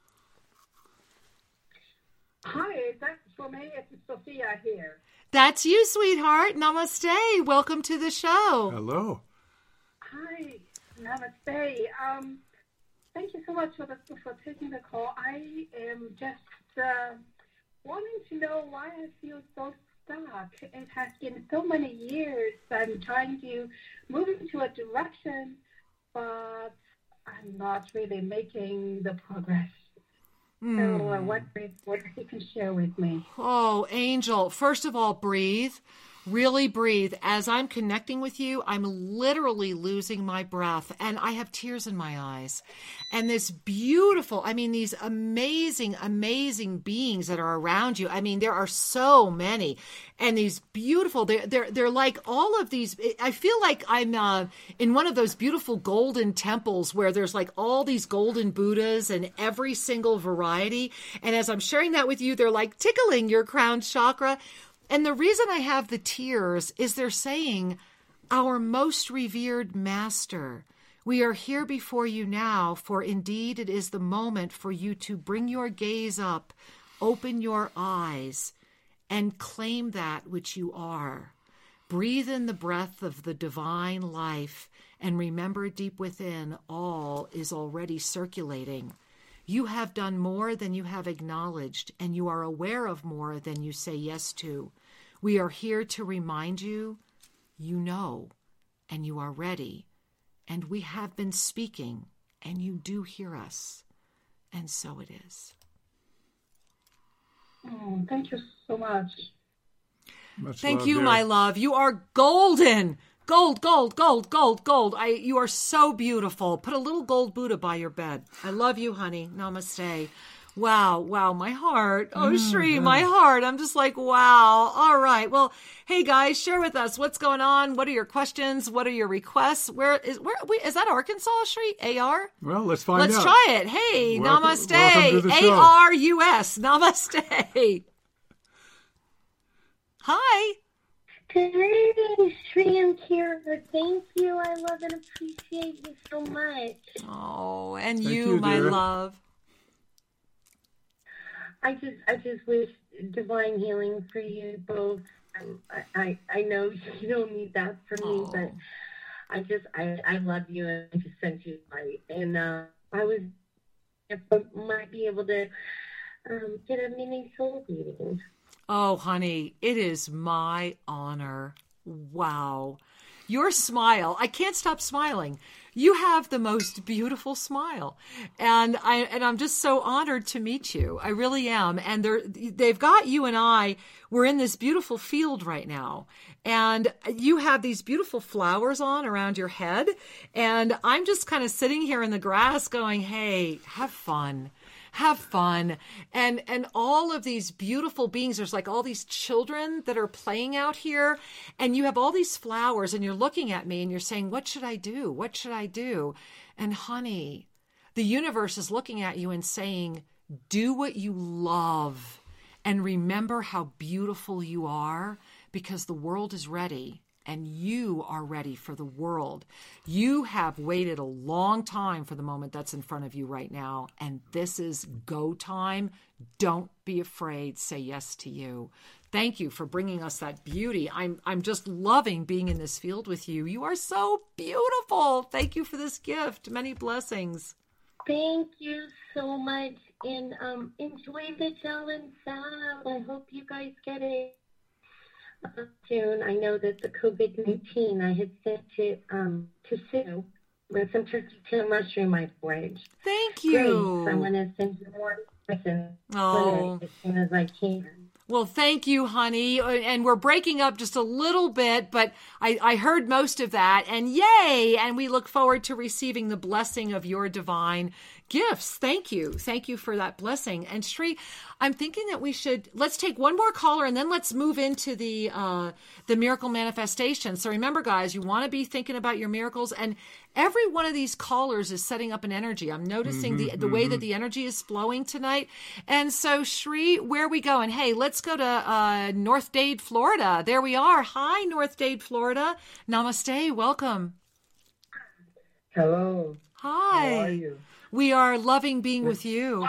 Hi, that's for me. It's Sophia here. That's you, sweetheart. Namaste. Welcome to the show. Hello. Hi, namaste. Um, thank you so much for the, for taking the call. I am just uh, wanting to know why I feel so stuck. It has been so many years. I'm trying to move into a direction, but I'm not really making the progress. Mm. So uh, what, what you can share with me? Oh, Angel, first of all, breathe. Really breathe. As I'm connecting with you, I'm literally losing my breath and I have tears in my eyes. And this beautiful, I mean, these amazing, amazing beings that are around you. I mean, there are so many. And these beautiful, they're, they're, they're like all of these, I feel like I'm uh, in one of those beautiful golden temples where there's like all these golden Buddhas and every single variety. And as I'm sharing that with you, they're like tickling your crown chakra. And the reason I have the tears is they're saying, our most revered master, we are here before you now, for indeed it is the moment for you to bring your gaze up, open your eyes, and claim that which you are. Breathe in the breath of the divine life, and remember deep within, all is already circulating. You have done more than you have acknowledged, and you are aware of more than you say yes to. We are here to remind you, you know, and you are ready, and we have been speaking, and you do hear us. And so it is. Oh, thank you so much. Much Thank love, you, dear. my love. You are golden. Gold, gold, gold, gold, gold. I, you are so beautiful. Put a little gold Buddha by your bed. I love you, honey. Namaste. Wow, wow, my heart. Oh, Shri, my heart. I'm just like, wow. All right. Well, hey guys, share with us what's going on. What are your questions? What are your requests? Where is where wait, is that Arkansas, Shri? A R? Well, let's find Let's out. try it. Hey, Welcome- namaste. welcome to the show. A R U S. Namaste. Hi. Greetings, Shri and Kira. Thank you. I love and appreciate you so much. Oh, and Thank you, you, my dear. love. I just, I just wish divine healing for you both. Um, I, I, I know you don't need that for me, Oh. but I just, I, I love you and I just sent you light. And uh, I was, if I might be able to um, get a mini soul reading. Oh, honey, it is my honor. Wow. Your smile, I can't stop smiling. You have the most beautiful smile. And I and I'm just so honored to meet you. I really am. And they're they've got you and I, we're in this beautiful field right now. And you have these beautiful flowers on around your head. And I'm just kind of sitting here in the grass going, hey, have fun. Have fun. And and all of these beautiful beings, there's like all these children that are playing out here, and you have all these flowers, and you're looking at me and you're saying, what should I do? What should I do? And honey, the universe is looking at you and saying, do what you love and remember how beautiful you are, because the world is ready. And you are ready for the world. You have waited a long time for the moment that's in front of you right now. And this is go time. Don't be afraid. Say yes to you. Thank you for bringing us that beauty. I'm I'm just loving being in this field with you. You are so beautiful. Thank you for this gift. Many blessings. Thank you so much. And um, enjoy the gel and salve. I hope you guys get it. Uh, soon. I know that the COVID nineteen, I had sent it um, to Sue with some turkey tail mushroom I foraged. Thank Great. you. So I'm going to send you more medicine Oh. as soon as I can. Well, thank you, honey. And we're breaking up just a little bit, but I, I heard most of that. And yay! And we look forward to receiving the blessing of your divine gifts. Thank you. Thank you for that blessing. And Shri, I'm thinking that we should, let's take one more caller and then let's move into the uh, the miracle manifestation. So remember, guys, you want to be thinking about your miracles. And every one of these callers is setting up an energy. I'm noticing Mm-hmm, the, the way that the energy is flowing tonight. And so, Shri, where are we going? Hey, let's go to uh, North Dade, Florida. There we are. Hi, North Dade, Florida. Namaste. Welcome. Hello. Hi. How are you? We are loving being with you.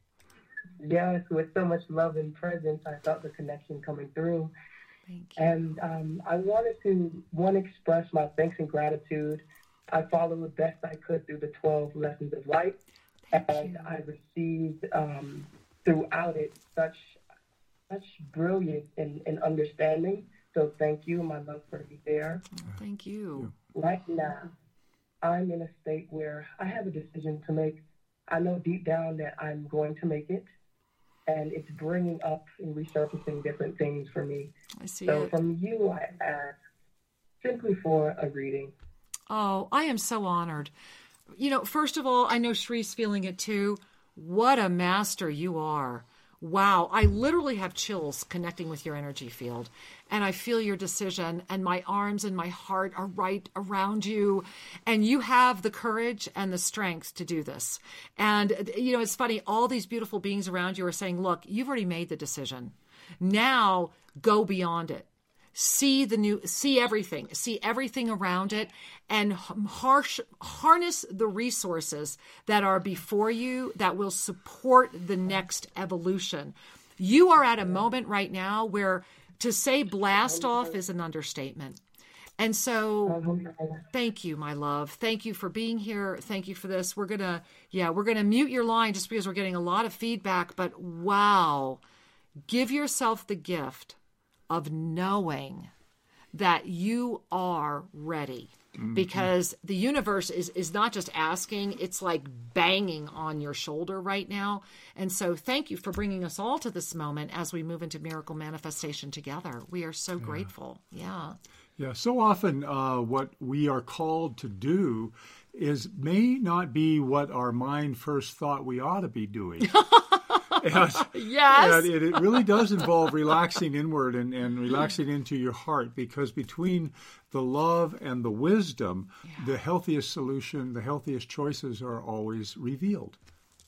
Yes, with so much love and presence, I felt the connection coming through. Thank you. And um, I wanted to, one, express my thanks and gratitude. I followed the best I could through the twelve lessons of light. Thank and you. I received um, throughout it such such brilliance and, and understanding. So thank you. My love for you there. Thank you. Right now, I'm in a state where I have a decision to make. I know deep down that I'm going to make it, and it's bringing up and resurfacing different things for me. I see So it. from you, I ask simply for a reading. Oh, I am so honored. You know, first of all, I know Shri's feeling it too. What a master you are. Wow, I literally have chills connecting with your energy field. And I feel your decision, and my arms and my heart are right around you. And you have the courage and the strength to do this. And, you know, it's funny, all these beautiful beings around you are saying, look, you've already made the decision. Now go beyond it. See the new, see everything, see everything around it, and harsh, harness the resources that are before you that will support the next evolution. You are at a moment right now where to say blast off is an understatement. And so thank you, my love. Thank you for being here. Thank you for this. We're going to, yeah, we're going to mute your line just because we're getting a lot of feedback, but wow, give yourself the gift of knowing that you are ready. Mm-hmm. Because the universe is, is not just asking, it's like banging on your shoulder right now. And so thank you for bringing us all to this moment as we move into miracle manifestation together. We are so yeah. grateful. Yeah. Yeah. So often uh, what we are called to do is may not be what our mind first thought we ought to be doing. And, yes. And it, it really does involve relaxing inward and, and relaxing into your heart, because between the love and the wisdom, yeah. the healthiest solution, the healthiest choices are always revealed.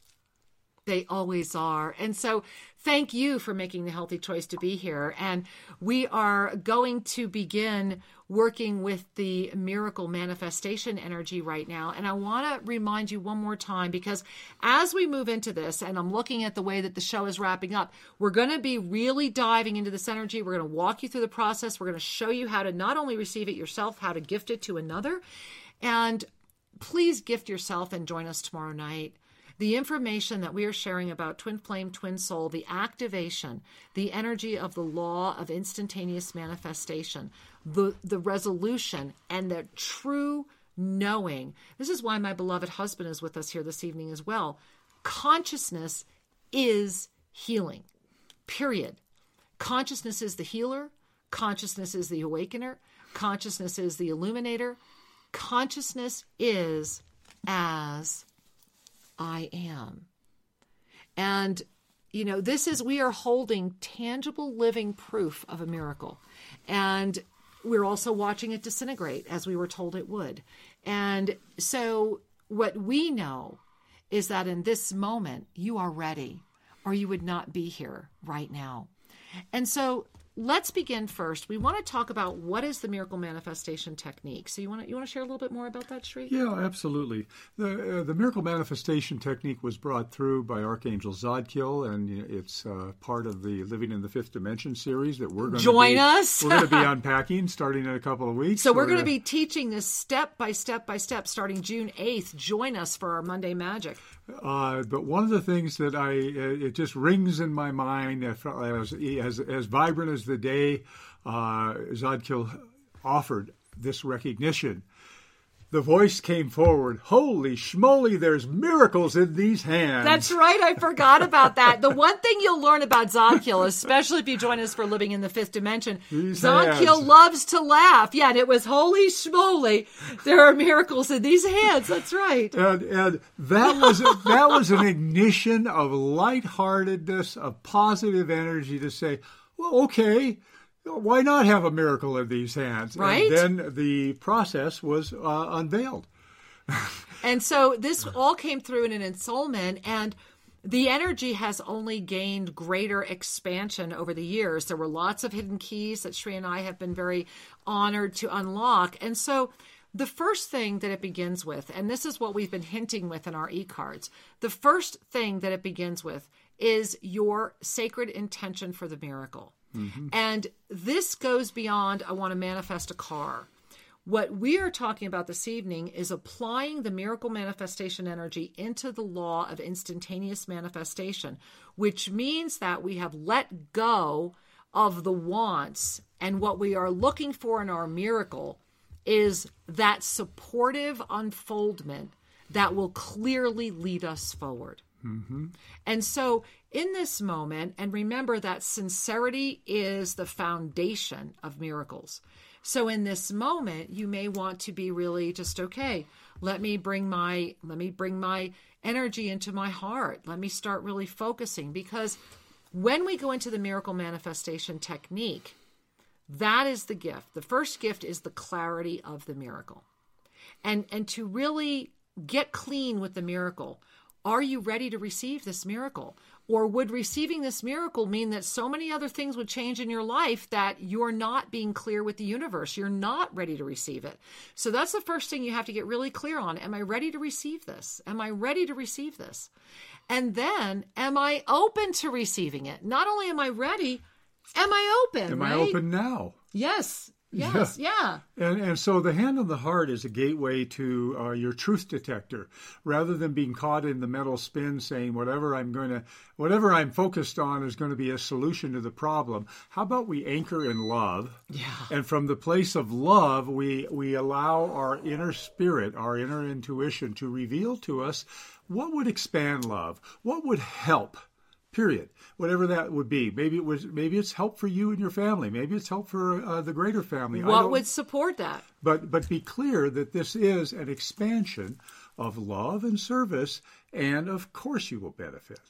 They always are. And so thank you for making the healthy choice to be here. And we are going to begin working with the miracle manifestation energy right now. And I want to remind you one more time, because as we move into this, and I'm looking at the way that the show is wrapping up, we're going to be really diving into this energy. We're going to walk you through the process. We're going to show you how to not only receive it yourself, how to gift it to another. And please gift yourself and join us tomorrow night. The information that we are sharing about Twin Flame, Twin Soul, the activation, the energy of the law of instantaneous manifestation, the, the resolution, and the true knowing. This is why my beloved husband is with us here this evening as well. Consciousness is healing, period. Consciousness is the healer. Consciousness is the awakener. Consciousness is the illuminator. Consciousness is as I am. And, you know, this is, we are holding tangible living proof of a miracle. And we're also watching it disintegrate as we were told it would. And so what we know is that in this moment, you are ready, or you would not be here right now. And so let's begin first. We want to talk about what is the miracle manifestation technique. So you want to you want to share a little bit more about that, Sri? Yeah, absolutely. The uh, the miracle manifestation technique was brought through by Archangel Zadkiel, and you know, it's uh, part of the Living in the Fifth Dimension series that we're going join to be, us. We're going to be unpacking starting in a couple of weeks. So we're, we're going to be teaching this step by step by step starting June eighth. Join us for our Monday Magic. Uh, but one of the things that I uh, it just rings in my mind as as, as vibrant as the day uh, Zadkiel offered this recognition. The voice came forward, holy schmoly, there's miracles in these hands. That's right, I forgot about that. The one thing you'll learn about Zadkiel, especially if you join us for Living in the Fifth Dimension, these Zadkiel hands. Loves to laugh. Yeah, and it was holy schmoly, there are miracles in these hands. That's right. And, and that was that was an ignition of lightheartedness, of positive energy to say, well, okay, why not have a miracle in these hands? Right. And then the process was uh, unveiled. And so this all came through in an ensoulment, and the energy has only gained greater expansion over the years. There were lots of hidden keys that Sri and I have been very honored to unlock. And so the first thing that it begins with, and this is what we've been hinting with in our e-cards, the first thing that it begins with is your sacred intention for the miracle. Mm-hmm. And this goes beyond, I want to manifest a car. What we are talking about this evening is applying the miracle manifestation energy into the law of instantaneous manifestation, which means that we have let go of the wants, and what we are looking for in our miracle is that supportive unfoldment that will clearly lead us forward. Mm-hmm. And so in this moment, and remember that sincerity is the foundation of miracles. So in this moment, you may want to be really just, okay, let me bring my, let me bring my energy into my heart. Let me start really focusing, because when we go into the miracle manifestation technique, that is the gift. The first gift is the clarity of the miracle. And, and to really get clean with the miracle, are you ready to receive this miracle? Or would receiving this miracle mean that so many other things would change in your life that you're not being clear with the universe? You're not ready to receive it. So that's the first thing you have to get really clear on. Am I ready to receive this? Am I ready to receive this? And then, am I open to receiving it? Not only am I ready, am I open? Am right? I open now? Yes. Yes, yeah. yeah. And and so the hand on the heart is a gateway to uh, your truth detector. Rather than being caught in the mental spin saying whatever I'm going to, whatever I'm focused on is going to be a solution to the problem. How about we anchor in love? Yeah. And from the place of love, we we allow our inner spirit, our inner intuition to reveal to us what would expand love, what would help. Period. Whatever that would be. Maybe it was. Maybe it's help for you and your family. Maybe it's help for uh, the greater family. What would support that? But but be clear that this is an expansion of love and service, and of course you will benefit.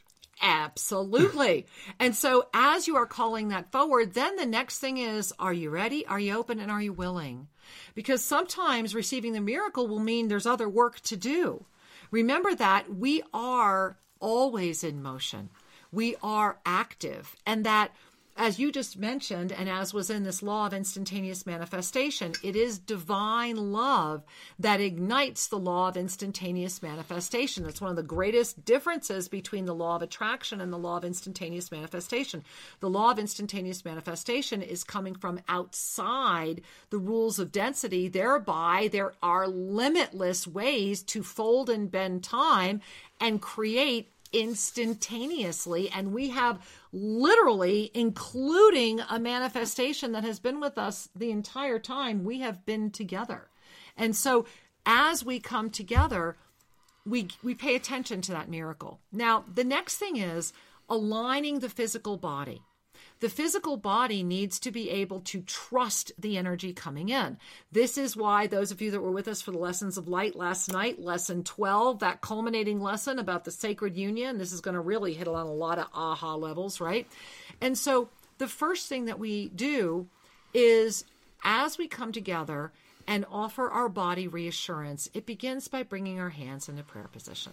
Absolutely. And so as you are calling that forward, then the next thing is, are you ready? Are you open? And are you willing? Because sometimes receiving the miracle will mean there's other work to do. Remember that we are always in motion. We are active, and that, as you just mentioned, and as was in this law of instantaneous manifestation, it is divine love that ignites the law of instantaneous manifestation. That's one of the greatest differences between the law of attraction and the law of instantaneous manifestation. The law of instantaneous manifestation is coming from outside the rules of density. Thereby, there are limitless ways to fold and bend time and create instantaneously. And we have literally, including a manifestation that has been with us the entire time we have been together. And so as we come together, we we pay attention to that miracle. Now, the next thing is aligning the physical body. The physical body needs to be able to trust the energy coming in. This is why those of you that were with us for the Lessons of Light last night, lesson twelve, that culminating lesson about the sacred union, this is going to really hit on a lot of aha levels, right? And so the first thing that we do is, as we come together and offer our body reassurance, it begins by bringing our hands into prayer position.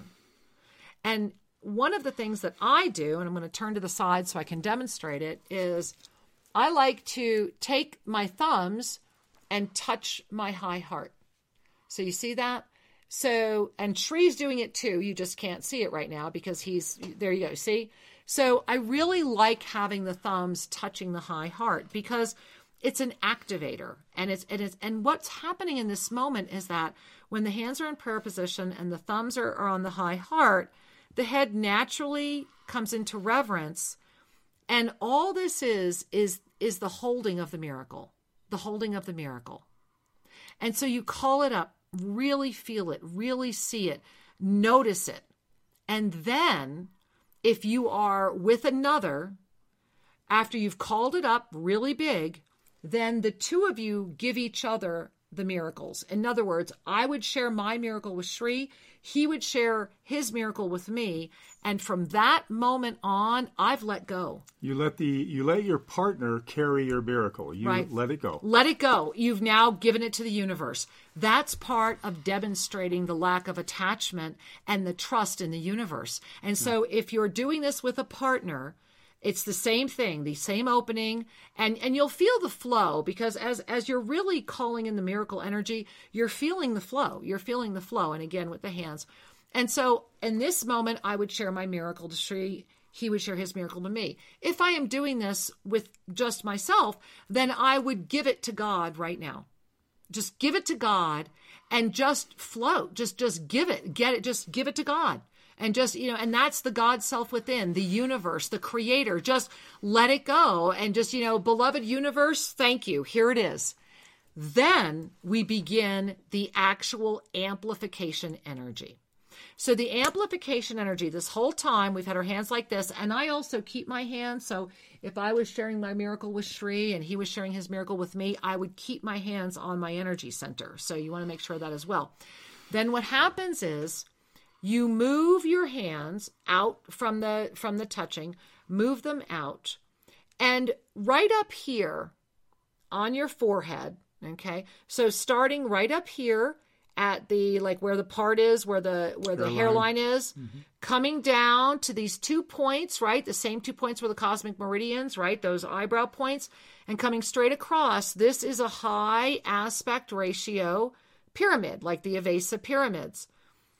And one of the things that I do, and I'm going to turn to the side so I can demonstrate it, is I like to take my thumbs and touch my high heart. So you see that? So, and Shree's doing it too. You just can't see it right now because he's, there you go, see? So I really like having the thumbs touching the high heart because it's an activator. And it's, and it's, and what's happening in this moment is that when the hands are in prayer position and the thumbs are, are on the high heart, the head naturally comes into reverence. And all this is, is, is the holding of the miracle, the holding of the miracle. And so you call it up, really feel it, really see it, notice it. And then if you are with another, after you've called it up really big, then the two of you give each other the miracles. In other words, I would share my miracle with Shree. He would share his miracle with me. And from that moment on, I've let go. You let the you let your partner carry your miracle. You right. let it go. Let it go. You've now given it to the universe. That's part of demonstrating the lack of attachment and the trust in the universe. And so mm. if you're doing this with a partner, it's the same thing, the same opening, and, and you'll feel the flow because as, as you're really calling in the miracle energy, you're feeling the flow. You're feeling the flow. And again, with the hands. And so in this moment, I would share my miracle to Shree. He would share his miracle to me. If I am doing this with just myself, then I would give it to God right now. Just give it to God and just float. Just, just give it, get it, just give it to God. And just, you know, and that's the God self within, the universe, the creator. Just let it go. And just, you know, beloved universe, thank you. Here it is. Then we begin the actual amplification energy. So the amplification energy, this whole time, we've had our hands like this. And I also keep my hands. So if I was sharing my miracle with Shree and he was sharing his miracle with me, I would keep my hands on my energy center. So you want to make sure of that as well. Then what happens is, you move your hands out from the from the touching, move them out, and right up here on your forehead, okay? So starting right up here at the, like where the part is, where the where the hairline, hairline is, mm-hmm. coming down to these two points, right? The same two points were the cosmic meridians, right? Those eyebrow points, and coming straight across. This is a high aspect ratio pyramid, like the Avesa pyramids.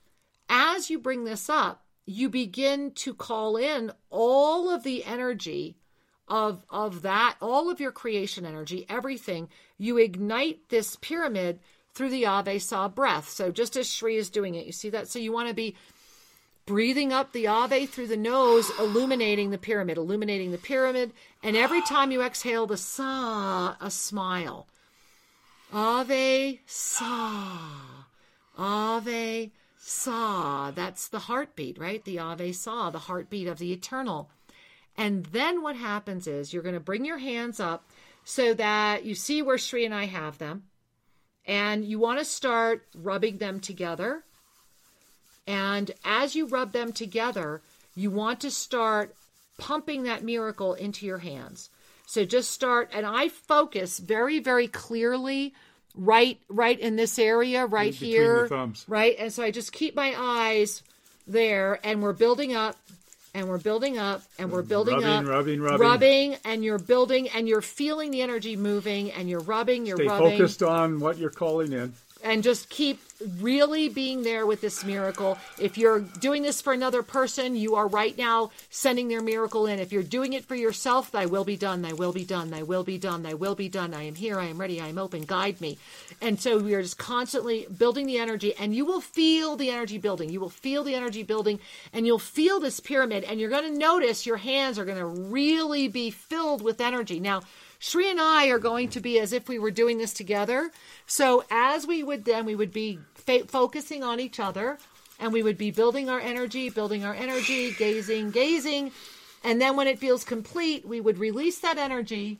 As you bring this up, you begin to call in all of the energy of, of that, all of your creation energy, everything, you ignite this pyramid through the Ave Sa breath. So just as Shri is doing it, you see that? So you want to be breathing up the Ave through the nose, illuminating the pyramid, illuminating the pyramid. And every time you exhale the Sa, a smile. Ave Sa. Ave Sa. That's the heartbeat, right? The Ave Sa, the heartbeat of the eternal. And then what happens is you're going to bring your hands up so that you see where Shri and I have them. And you want to start rubbing them together. And as you rub them together, you want to start pumping that miracle into your hands. So just start, and I focus very, very clearly right right in this area, right Between here. the thumbs. Right? And so I just keep my eyes there, and we're building up, and we're building up, and we're building rubbing, up. Rubbing, rubbing, Rubbing, and you're building, and you're feeling the energy moving, and you're rubbing, you're Stay rubbing. focused on what you're calling in. And just keep really being there with this miracle. If you're doing this for another person, you are right now sending their miracle in. If you're doing it for yourself, thy will be done, thy will be done, thy will be done, thy will be done. I am here, I am ready, I am open, guide me. And so we are just constantly building the energy, and you will feel the energy building. You will feel the energy building, and you'll feel this pyramid, and you're going to notice your hands are going to really be filled with energy. Now, Shri and I are going to be as if we were doing this together. So as we would then, we would be fa- focusing on each other, and we would be building our energy, building our energy, gazing, gazing. And then when it feels complete, we would release that energy.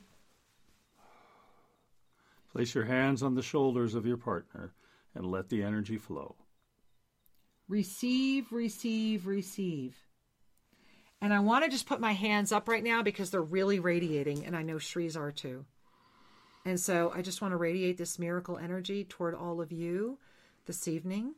Place your hands on the shoulders of your partner and let the energy flow. Receive, receive, receive. And I want to just put my hands up right now because they're really radiating, and I know Shri's are too. And so I just want to radiate this miracle energy toward all of you this evening.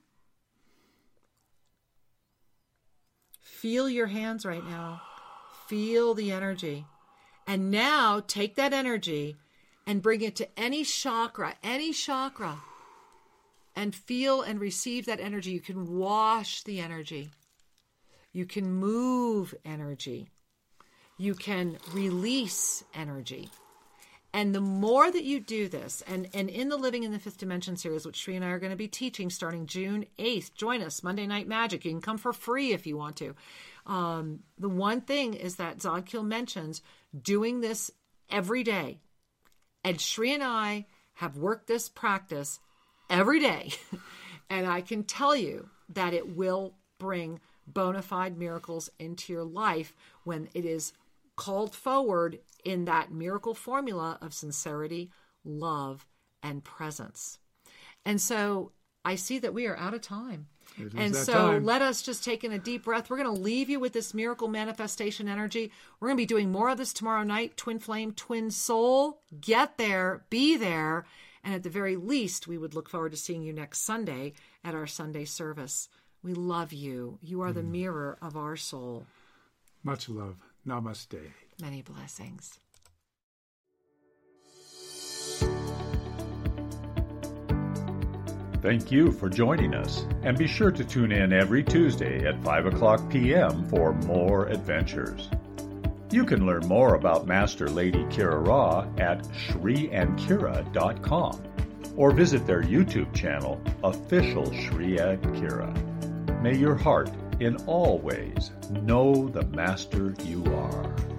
Feel your hands right now. Feel the energy. And now take that energy and bring it to any chakra, any chakra, and feel and receive that energy. You can wash the energy. You can move energy. You can release energy. And the more that you do this, and, and in the Living in the Fifth Dimension series, which Shri and I are going to be teaching starting June eighth, join us, Monday Night Magic. You can come for free if you want to. Um, the one thing is that Zodkiel mentions doing this every day. And Shri and I have worked this practice every day. And I can tell you that it will bring bona fide miracles into your life when it is called forward in that miracle formula of sincerity, love, and presence. And so I see that we are out of time. And so time. Let us just take in a deep breath. We're going to leave you with this miracle manifestation energy. We're going to be doing more of this tomorrow night. Twin flame, twin soul. Get there, be there. And at the very least, we would look forward to seeing you next Sunday at our Sunday service. We love you. You are the mirror of our soul. Much love. Namaste. Many blessings. Thank you for joining us, and be sure to tune in every Tuesday at five o'clock p.m. for more adventures. You can learn more about Master Lady Kira Ra at shri and kira dot com or visit their YouTube channel, Official Shri and Kira. May your heart, in all ways, know the Master you are.